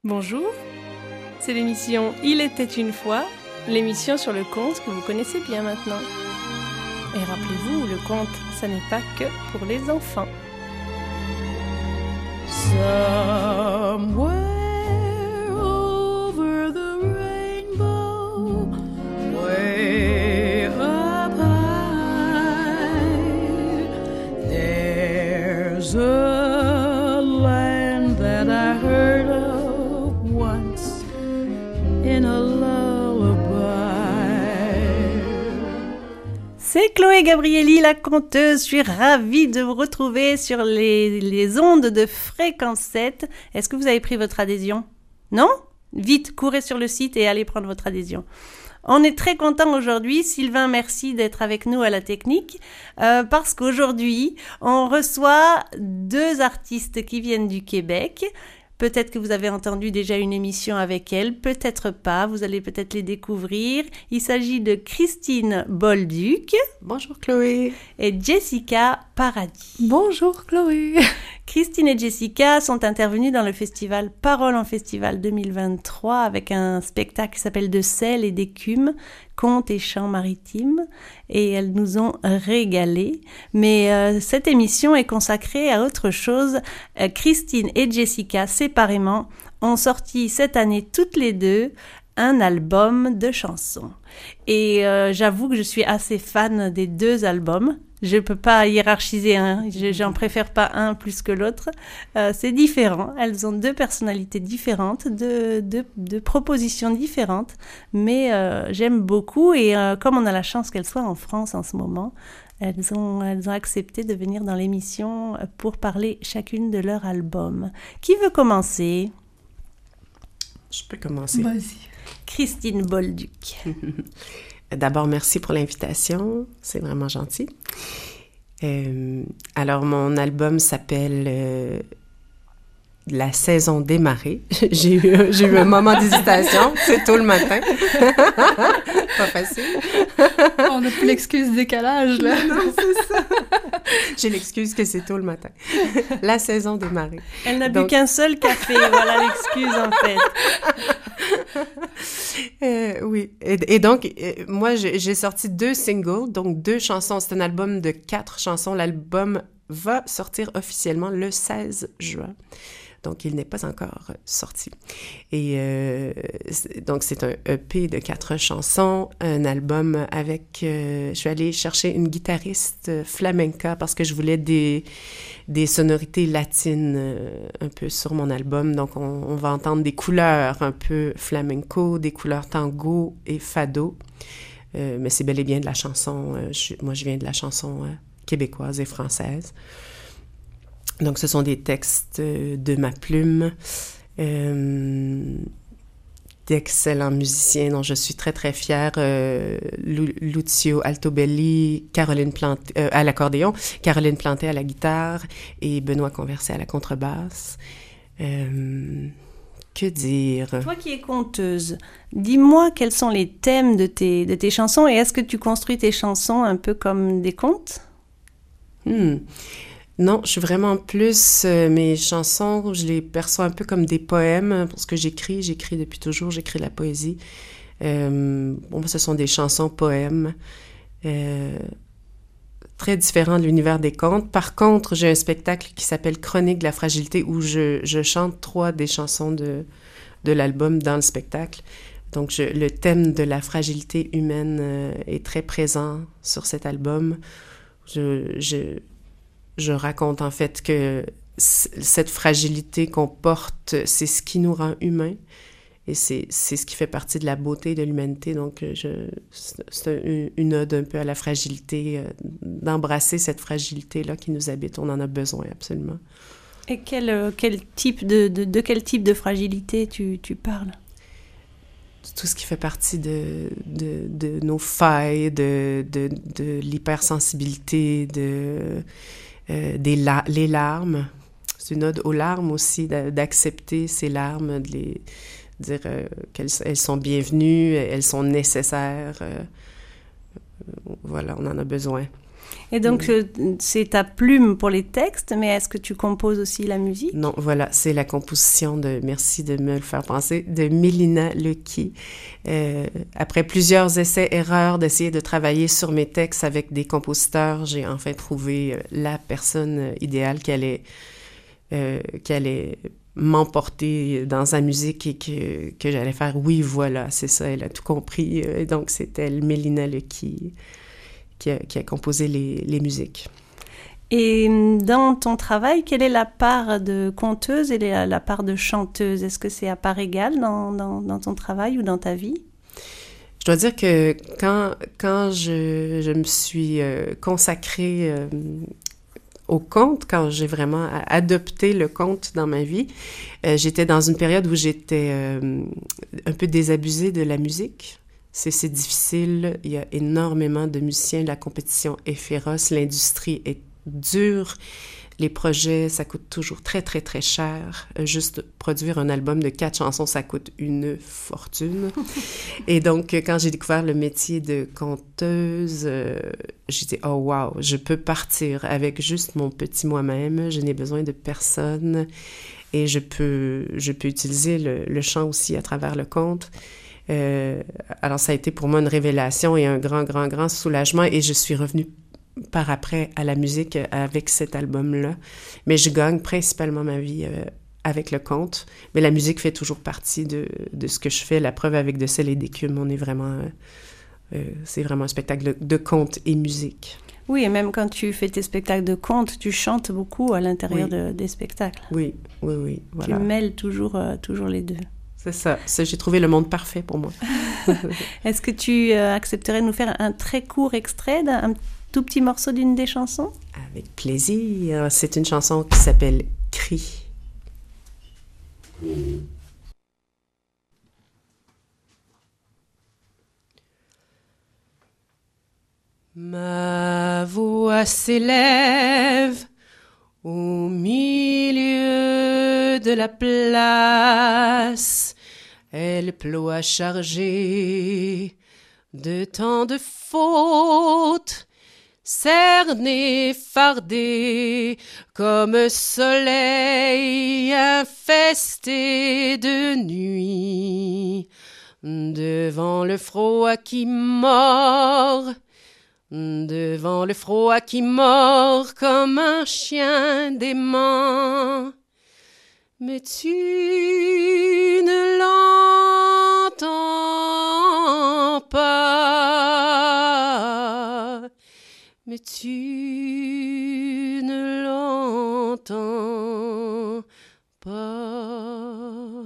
Bonjour, c'est l'émission Il était une fois, l'émission sur le conte que vous connaissez bien maintenant. Et rappelez-vous, le conte, ça n'est pas que pour les enfants. Somewhere over the rainbow, way up high, there's a land that I heard of once in a lullaby. C'est Chloé Gabrielli, la conteuse. Je suis ravie de vous retrouver sur les ondes de Fréquence 7. Est-ce que vous avez pris votre adhésion? Non? Vite, courez sur le site et allez prendre votre adhésion. On est très content aujourd'hui. Sylvain, merci d'être avec nous à la technique parce qu'aujourd'hui, on reçoit deux artistes qui viennent du Québec. Peut-être que vous avez entendu déjà une émission avec elles, peut-être pas, vous allez peut-être les découvrir. Il s'agit de Christine Bolduc. Bonjour Chloé. Et Jessica Paradis. Bonjour Chloé. Christine et Jessica sont intervenues dans le festival Parole en Festival 2023 avec un spectacle qui s'appelle De sel et d'écume, contes et chants maritimes, et elles nous ont régalé. Mais cette émission est consacrée à autre chose. Christine et Jessica, séparément, ont sorti cette année toutes les deux un album de chansons. Et j'avoue que je suis assez fan des deux albums. Je peux pas hiérarchiser un, j'en préfère pas un plus que l'autre. C'est différent. Elles ont deux personnalités différentes, deux propositions différentes, mais j'aime beaucoup et comme on a la chance qu'elles soient en France en ce moment, elles ont accepté de venir dans l'émission pour parler chacune de leur album. Qui veut commencer? Je peux commencer. Vas-y. Christine Bolduc. D'abord, merci pour l'invitation. C'est vraiment gentil. Alors, mon album s'appelle La saison des marées. J'ai eu un moment d'hésitation. C'est tôt le matin. Pas facile. On n'a plus l'excuse du décalage, là. Non, c'est ça. J'ai l'excuse que c'est tôt le matin. La saison des marées. Elle n'a bu qu'un seul café. Voilà l'excuse, en fait. Oui. Et donc, moi, j'ai sorti 2 singles, donc 2 chansons. C'est un album de 4 chansons. L'album va sortir officiellement le 16 juin. Donc, il n'est pas encore sorti. Et donc, c'est un EP de 4 chansons, un album avec... je suis allée chercher une guitariste flamenca parce que je voulais des sonorités latines un peu sur mon album. Donc, on va entendre des couleurs un peu flamenco, des couleurs tango et fado. Mais c'est bel et bien de la chanson. Moi, je viens de la chanson québécoise et française. Donc, ce sont des textes de ma plume, d'excellents musiciens dont je suis très, très fière. Lucio Altobelli, Caroline Planté à l'accordéon, Caroline Planté à la guitare et Benoît Conversé à la contrebasse. Que dire? Toi qui es conteuse, dis-moi quels sont les thèmes de tes chansons et est-ce que tu construis tes chansons un peu comme des contes? Non, je suis vraiment plus... mes chansons, je les perçois un peu comme des poèmes, parce que j'écris depuis toujours, j'écris la poésie. Ce sont des chansons-poèmes, très différents de l'univers des contes. Par contre, j'ai un spectacle qui s'appelle Chronique de la fragilité, où je chante 3 des chansons de l'album dans le spectacle. Donc, le thème de la fragilité humaine est très présent sur cet album. Je raconte en fait que cette fragilité qu'on porte, c'est ce qui nous rend humains et c'est ce qui fait partie de la beauté de l'humanité. Donc, c'est une ode un peu à la fragilité, d'embrasser cette fragilité-là qui nous habite. On en a besoin, absolument. Et quel type de quel type de fragilité tu parles? Tout ce qui fait partie de nos failles, de l'hypersensibilité, les larmes. C'est une ode aux larmes aussi, d'accepter ces larmes, de les dire qu'elles sont bienvenues, elles sont nécessaires. Voilà, on en a besoin. Et donc, c'est ta plume pour les textes, mais est-ce que tu composes aussi la musique? Non, voilà, c'est la composition merci de me le faire penser, de Mélina Lecky. Après plusieurs essais-erreurs d'essayer de travailler sur mes textes avec des compositeurs, j'ai enfin trouvé la personne idéale qui allait m'emporter dans sa musique et que j'allais faire « Oui, voilà, c'est ça, elle a tout compris. » Et donc, c'est elle, Mélina Lecky, qui a composé les musiques. Et dans ton travail, quelle est la part de conteuse et la part de chanteuse? Est-ce que c'est à part égale dans ton travail ou dans ta vie? Je dois dire que quand je me suis consacrée au conte, quand j'ai vraiment adopté le conte dans ma vie, j'étais dans une période où j'étais un peu désabusée de la musique. C'est difficile, il y a énormément de musiciens, la compétition est féroce, l'industrie est dure, les projets, ça coûte toujours très, très, très cher. Juste produire un album de 4 chansons, ça coûte une fortune. Et donc, quand j'ai découvert le métier de conteuse, j'ai dit « Oh wow, je peux partir avec juste mon petit moi-même, je n'ai besoin de personne et je peux utiliser le chant aussi à travers le conte. » Alors, ça a été pour moi une révélation et un grand, grand, grand soulagement et je suis revenue par après à la musique avec cet album-là. Mais je gagne principalement ma vie avec le conte, mais la musique fait toujours partie de ce que je fais. La preuve avec De sel et d'écume, on est vraiment... c'est vraiment un spectacle de conte et musique. Oui, et même quand tu fais tes spectacles de conte, tu chantes beaucoup à l'intérieur des spectacles. Oui, voilà. Tu mêles toujours les deux. C'est ça. J'ai trouvé le monde parfait pour moi. Est-ce que tu accepterais de nous faire un très court extrait d'un tout petit morceau d'une des chansons? Avec plaisir. C'est une chanson qui s'appelle « Cri ». Ma voix s'élève au milieu de la place. Elle ploie chargée de tant de fautes. Cerné, fardé, comme soleil infesté de nuit, devant le froid qui mord, comme un chien dément. Mais tu ne l'entends pas. Mais tu ne l'entends pas.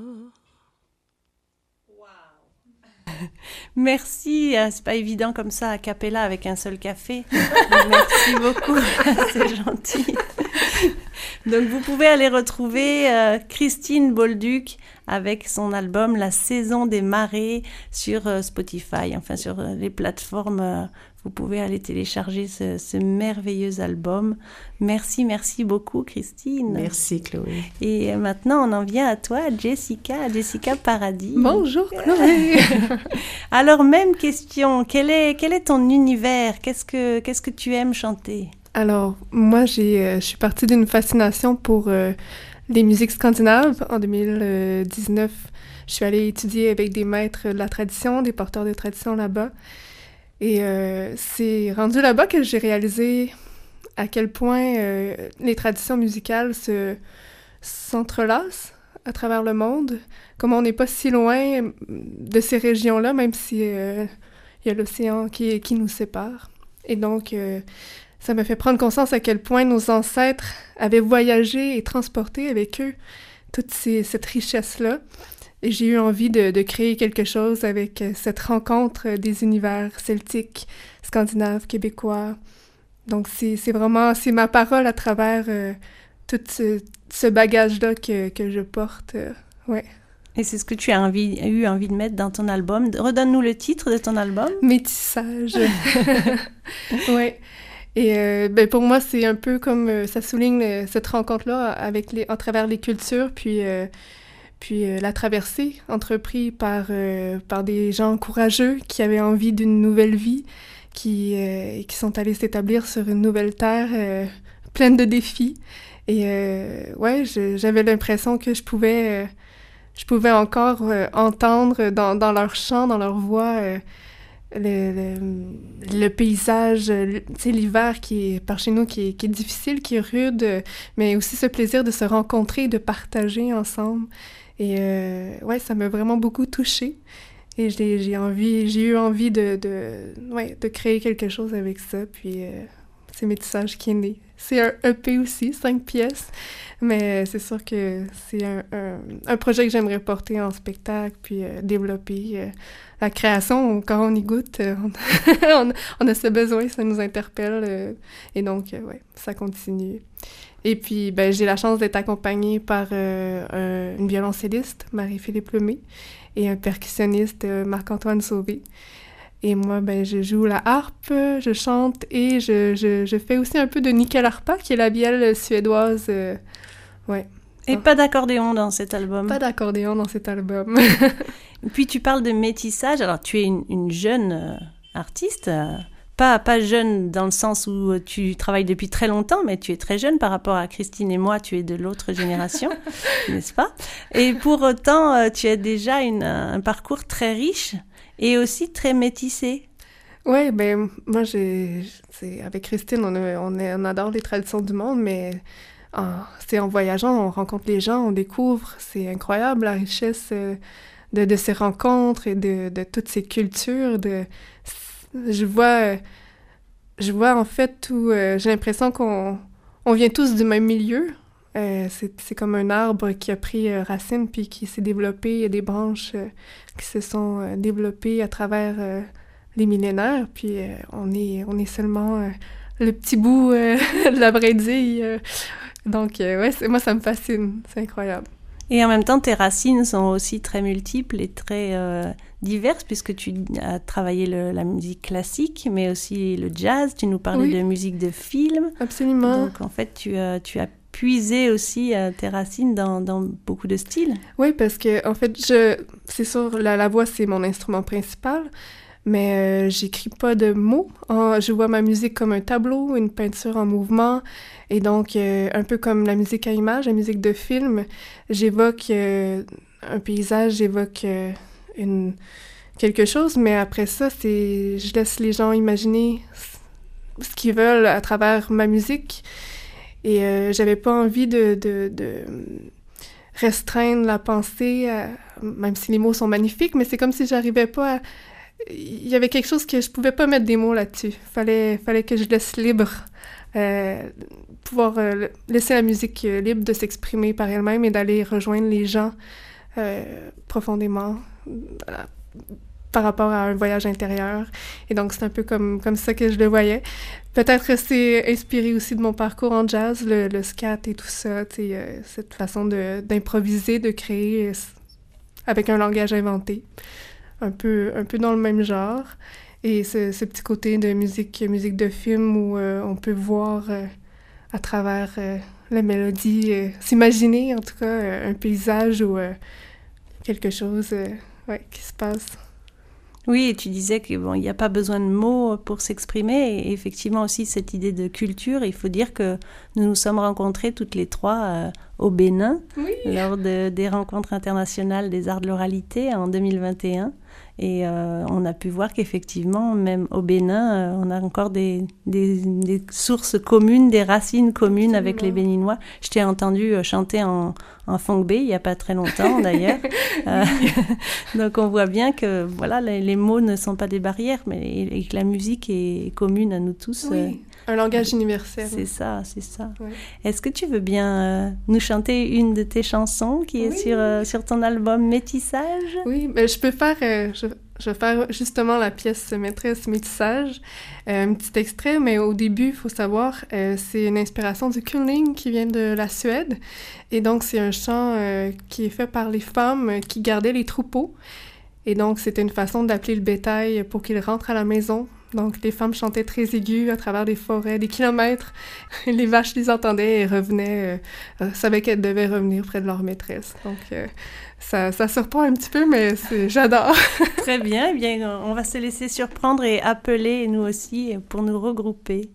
Merci, c'est pas évident comme ça a cappella avec un seul café. Merci beaucoup, c'est gentil. Donc vous pouvez aller retrouver Christine Bolduc avec son album La saison des marées sur Spotify, enfin sur les plateformes. Vous pouvez aller télécharger ce merveilleux album. Merci beaucoup Christine. Merci Chloé. Et maintenant on en vient à toi Jessica Paradis. Bonjour Chloé. Alors même question, quel est ton univers? Qu'est-ce que tu aimes chanter? Alors moi je suis partie d'une fascination pour les musiques scandinaves. En 2019, je suis allée étudier avec des maîtres de la tradition, des porteurs de tradition là-bas. Et c'est rendu là-bas que j'ai réalisé à quel point les traditions musicales s'entrelacent à travers le monde, comment on n'est pas si loin de ces régions-là, même si il y a l'océan qui nous sépare. Et donc, ça m'a fait prendre conscience à quel point nos ancêtres avaient voyagé et transporté avec eux toute cette richesse-là. Et j'ai eu envie de créer quelque chose avec cette rencontre des univers celtiques, scandinaves, québécois. Donc c'est ma parole à travers tout ce bagage-là que je porte. Ouais. Et c'est ce que tu as eu envie de mettre dans ton album. Redonne-nous le titre de ton album. Métissage. Ouais. Et pour moi, c'est un peu comme ça souligne cette rencontre-là à travers les cultures, puis la traversée entreprise par des gens courageux qui avaient envie d'une nouvelle vie, qui sont allés s'établir sur une nouvelle terre pleine de défis. Et j'avais l'impression que je pouvais encore entendre dans leur chant, dans leur voix, le paysage, tu sais, l'hiver qui est par chez nous, qui est difficile, qui est rude, mais aussi ce plaisir de se rencontrer, de partager ensemble. Et ça m'a vraiment beaucoup touchée. Et j'ai eu envie de créer quelque chose avec ça. Puis c'est Métissage qui est né. C'est un EP aussi, 5 pièces. Mais c'est sûr que c'est un projet que j'aimerais porter en spectacle, puis développer. La création, quand on y goûte, on a ce besoin, ça nous interpelle. Et donc, ça continue. Et puis, j'ai la chance d'être accompagnée par une violoncelliste, Marie-Philippe Lemay, et un percussionniste, Marc-Antoine Sauvé. Et moi, je joue la harpe, je chante et je fais aussi un peu de nyckelharpa, qui est la vielle suédoise. Et pas d'accordéon dans cet album. Pas d'accordéon dans cet album. Puis tu parles de métissage. Alors, tu es une jeune artiste, pas jeune dans le sens où tu travailles depuis très longtemps, mais tu es très jeune par rapport à Christine et moi, tu es de l'autre génération, n'est-ce pas? Et pour autant, tu as déjà un parcours très riche et aussi très métissé. Oui, moi, avec Christine, on adore les traditions du monde, mais c'est en voyageant, on rencontre les gens, on découvre, c'est incroyable la richesse de ces rencontres et de toutes ces cultures. Je vois en fait où j'ai l'impression qu'on vient tous du même milieu. C'est comme un arbre qui a pris racine puis qui s'est développé. Il y a des branches qui se sont développées à travers les millénaires. Puis on est seulement le petit bout de la brindille. Donc, moi, ça me fascine. C'est incroyable. Et en même temps, tes racines sont aussi très multiples et très diverses, puisque tu as travaillé la musique classique, mais aussi le jazz. Tu nous parlais de musique de film. Absolument. Donc, en fait, tu as puisé aussi tes racines dans beaucoup de styles. Oui, parce que, en fait, c'est sûr, la voix, c'est mon instrument principal, mais j'écris pas de mots. Je vois ma musique comme un tableau, une peinture en mouvement, et donc un peu comme la musique à images, la musique de film, j'évoque un paysage, j'évoque quelque chose, mais après ça, je laisse les gens imaginer ce qu'ils veulent à travers ma musique, et j'avais pas envie de restreindre la pensée, même si les mots sont magnifiques, mais c'est comme si j'arrivais pas à... Il y avait quelque chose que je pouvais pas mettre des mots là-dessus. Fallait que je laisse libre, pouvoir laisser la musique libre de s'exprimer par elle-même et d'aller rejoindre les gens profondément par rapport à un voyage intérieur. Et donc, c'est un peu comme ça que je le voyais. Peut-être que c'est inspiré aussi de mon parcours en jazz, le scat et tout ça, cette façon d'improviser, de créer avec un langage inventé. Un peu dans le même genre. Et ce petit côté de musique de film où on peut voir à travers la mélodie, s'imaginer en tout cas un paysage ou quelque chose qui se passe. Oui, et tu disais qu'il n'y a pas besoin de mots pour s'exprimer. Et effectivement aussi cette idée de culture, il faut dire que nous nous sommes rencontrés toutes les trois au Bénin lors des rencontres internationales des arts de l'oralité en 2021. Et on a pu voir qu'effectivement, même au Bénin, on a encore des sources communes, des racines communes avec les Béninois. Je t'ai entendu chanter en Fongbe il n'y a pas très longtemps d'ailleurs. Donc on voit bien que voilà, les mots ne sont pas des barrières, mais et que la musique est commune à nous tous. Oui. Un langage universel. C'est ça. Ouais. Est-ce que tu veux bien nous chanter une de tes chansons qui est sur ton album Métissage? Oui, mais je peux faire... je vais faire justement la pièce maîtresse Métissage, un petit extrait, mais au début, il faut savoir, c'est une inspiration du Kulning qui vient de la Suède. Et donc, c'est un chant qui est fait par les femmes qui gardaient les troupeaux. Et donc, c'était une façon d'appeler le bétail pour qu'il rentre à la maison. Donc, les femmes chantaient très aiguës à travers des forêts, des kilomètres. Les vaches les entendaient et revenaient, savaient qu'elles devaient revenir près de leur maîtresse. Donc, ça surprend un petit peu, mais j'adore. Très bien. Eh bien, on va se laisser surprendre et appeler, nous aussi, pour nous regrouper.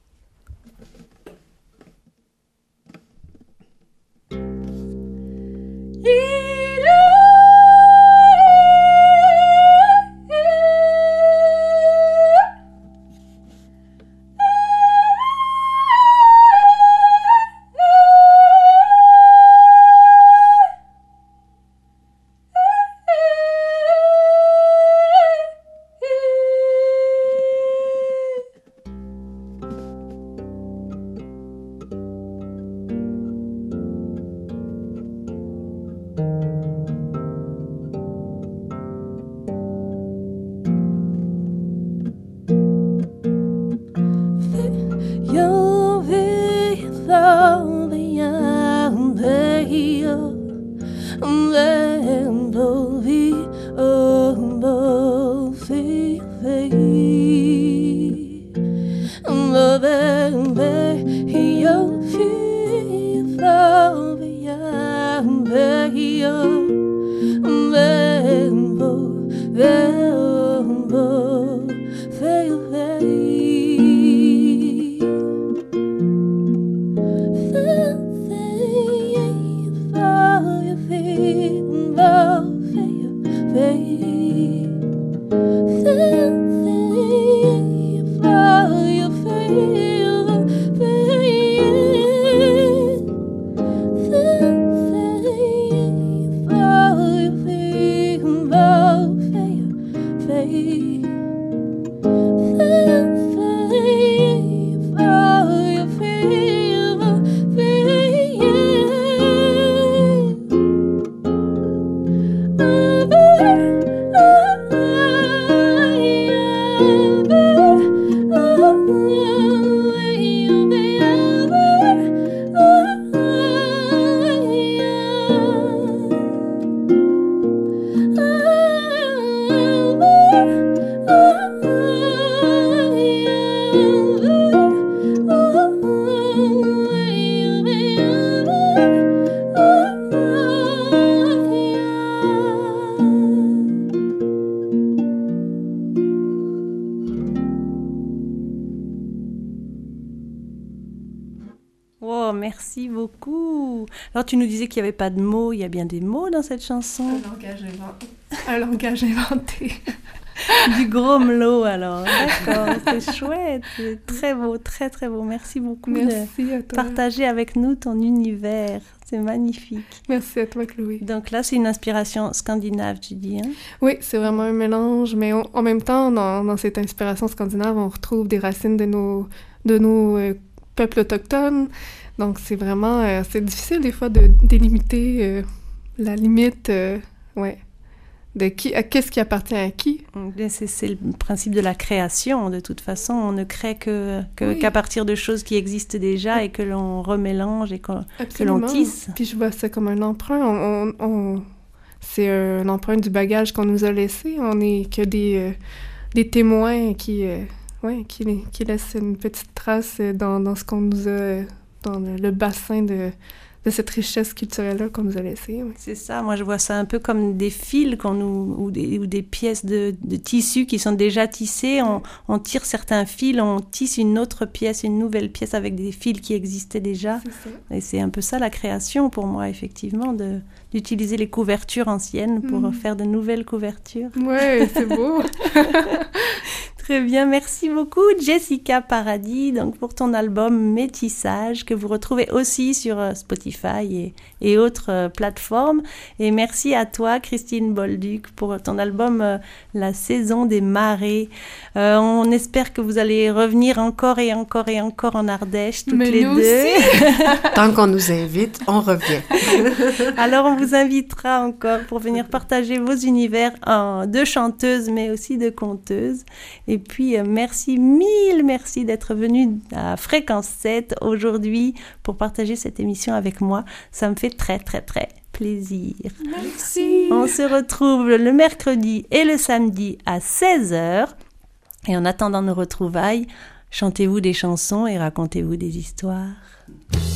Merci beaucoup. Alors, tu nous disais qu'il n'y avait pas de mots. Il y a bien des mots dans cette chanson. Un langage inventé. Du grommelot, alors. D'accord, c'est chouette. C'est très beau, très, très beau. Merci beaucoup de partager avec nous ton univers. C'est magnifique. Merci à toi, Chloé. Donc là, c'est une inspiration scandinave, tu dis, hein? Oui, c'est vraiment un mélange, mais en même temps, dans cette inspiration scandinave, on retrouve des racines de nos peuples autochtones. Donc, c'est vraiment... c'est difficile, des fois, de délimiter la limite, de qu'est-ce qui appartient à qui. C'est le principe de la création, de toute façon. On ne crée qu'à partir de choses qui existent déjà et que l'on remélange et que l'on tisse. Puis je vois ça comme un emprunt. C'est un emprunt du bagage qu'on nous a laissé. On n'est que des témoins qui laissent une petite trace dans ce qu'on nous a... dans le bassin de cette richesse culturelle-là qu'on nous a laissée. Oui. C'est ça, moi je vois ça un peu comme des fils ou des pièces de tissu qui sont déjà tissées. On tire certains fils, on tisse une autre pièce, une nouvelle pièce avec des fils qui existaient déjà. C'est ça. Et c'est un peu ça la création pour moi, effectivement, d'utiliser les couvertures anciennes pour faire de nouvelles couvertures. Oui, c'est beau. Très bien, merci beaucoup Jessica Paradis donc pour ton album Métissage que vous retrouvez aussi sur Spotify et autres plateformes. Et merci à toi Christine Bolduc pour ton album La Saison des Marées. On espère que vous allez revenir encore et encore et encore en Ardèche toutes les deux. Tant qu'on nous invite, on revient. Alors on vous invitera encore pour venir partager vos univers de chanteuses mais aussi de conteuses. Et puis, merci d'être venu à Fréquence 7 aujourd'hui pour partager cette émission avec moi. Ça me fait très, très, très plaisir. Merci. On se retrouve le mercredi et le samedi à 16h. Et en attendant nos retrouvailles, chantez-vous des chansons et racontez-vous des histoires.